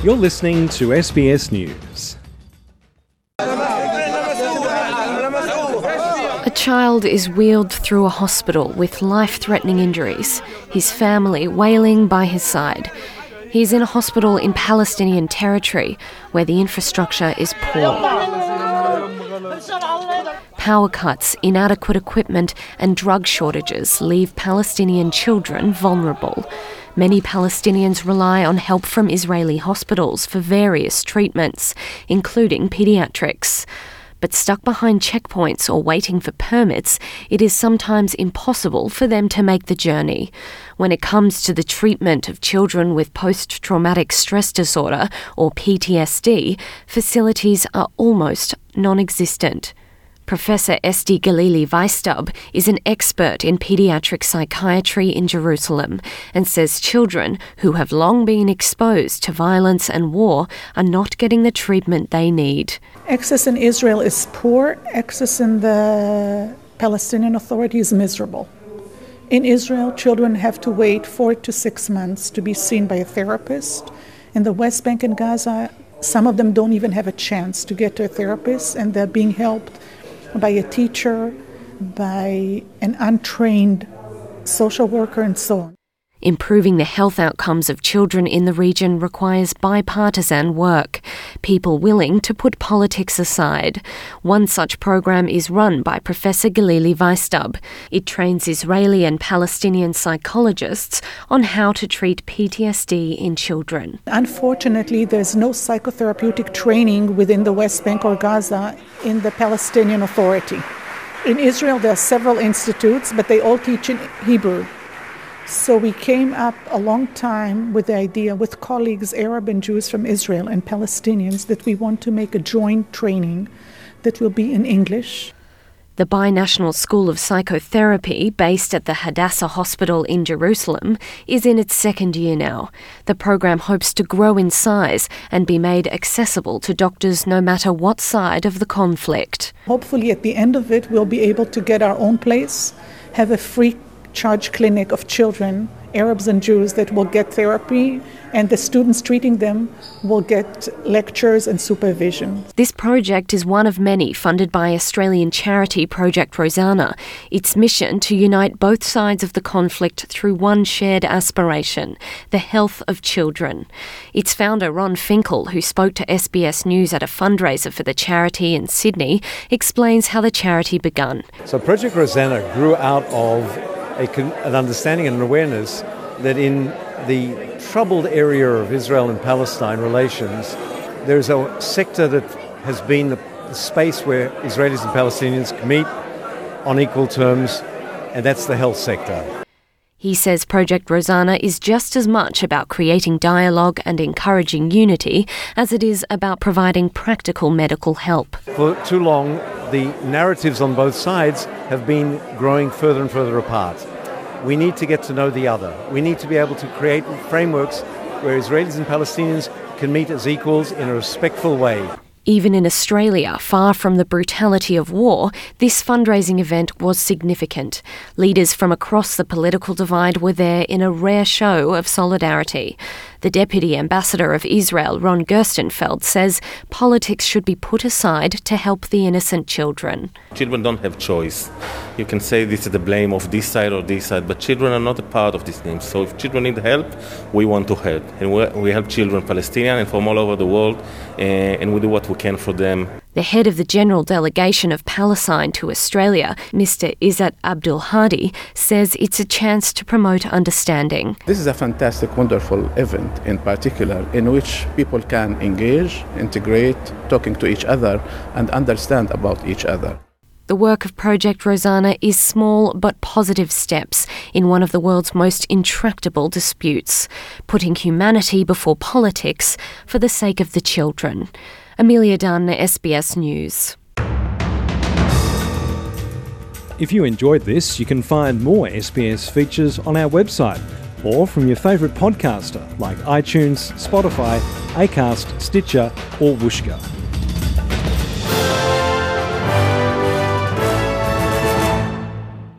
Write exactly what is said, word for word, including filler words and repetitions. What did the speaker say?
You're listening to S B S News. A child is wheeled through a hospital with life-threatening injuries, his family wailing by his side. He's in a hospital in Palestinian territory where the infrastructure is poor. Power cuts, inadequate equipment and drug shortages leave Palestinian children vulnerable. Many Palestinians rely on help from Israeli hospitals for various treatments, including paediatrics. But stuck behind checkpoints or waiting for permits, it is sometimes impossible for them to make the journey. When it comes to the treatment of children with post-traumatic stress disorder, or P T S D, facilities are almost non-existent. Professor Esti Galili-Weisstaub is an expert in paediatric psychiatry in Jerusalem and says children who have long been exposed to violence and war are not getting the treatment they need. Access in Israel is poor. Access in the Palestinian Authority is miserable. In Israel, children have to wait four to six months to be seen by a therapist. In the West Bank and Gaza, some of them don't even have a chance to get to a therapist, and they're being helped by a teacher, by an untrained social worker, and so on. Improving the health outcomes of children in the region requires bipartisan work, people willing to put politics aside. One such program is run by Professor Galili-Weisstaub. It trains Israeli and Palestinian psychologists on how to treat P T S D in children. Unfortunately, there's no psychotherapeutic training within the West Bank or Gaza in the Palestinian Authority. In Israel, there are several institutes, but they all teach in Hebrew. So we came up a long time with the idea, with colleagues, Arab and Jews from Israel and Palestinians, that we want to make a joint training that will be in English. The Binational School of Psychotherapy, based at the Hadassah Hospital in Jerusalem, is in its second year now. The program hopes to grow in size and be made accessible to doctors no matter what side of the conflict. Hopefully at the end of it, we'll be able to get our own place, have a free charge clinic of children, Arabs and Jews, that will get therapy, and the students treating them will get lectures and supervision. This project is one of many funded by Australian charity Project Rosanna. Its mission to unite both sides of the conflict through one shared aspiration, the health of children. Its founder, Ron Finkel, who spoke to S B S News at a fundraiser for the charity in Sydney, explains how the charity begun. So Project Rosanna grew out of A con- an understanding and an awareness that in the troubled area of Israel and Palestine relations, there's a sector that has been the, the space where Israelis and Palestinians can meet on equal terms, and that's the health sector. He says Project Rosanna is just as much about creating dialogue and encouraging unity as it is about providing practical medical help. For too long, the narratives on both sides have been growing further and further apart. We need to get to know the other. We need to be able to create frameworks where Israelis and Palestinians can meet as equals in a respectful way. Even in Australia, far from the brutality of war, this fundraising event was significant. Leaders from across the political divide were there in a rare show of solidarity. The Deputy Ambassador of Israel, Ron Gerstenfeld, says politics should be put aside to help the innocent children. Children don't have choice. You can say this is the blame of this side or this side, but children are not a part of this game. So if children need help, we want to help. And we, we help children, Palestinian and from all over the world, and, and we do what we can for them. The head of the General Delegation of Palestine to Australia, Mister Izzat Abdul Hadi, says it's a chance to promote understanding. This is a fantastic, wonderful event in particular in which people can engage, integrate, talking to each other and understand about each other. The work of Project Rosanna is small but positive steps in one of the world's most intractable disputes, putting humanity before politics for the sake of the children. Amelia Dunn, S B S News. If you enjoyed this, you can find more S B S features on our website or from your favourite podcaster like iTunes, Spotify, Acast, Stitcher or Whooshkaa.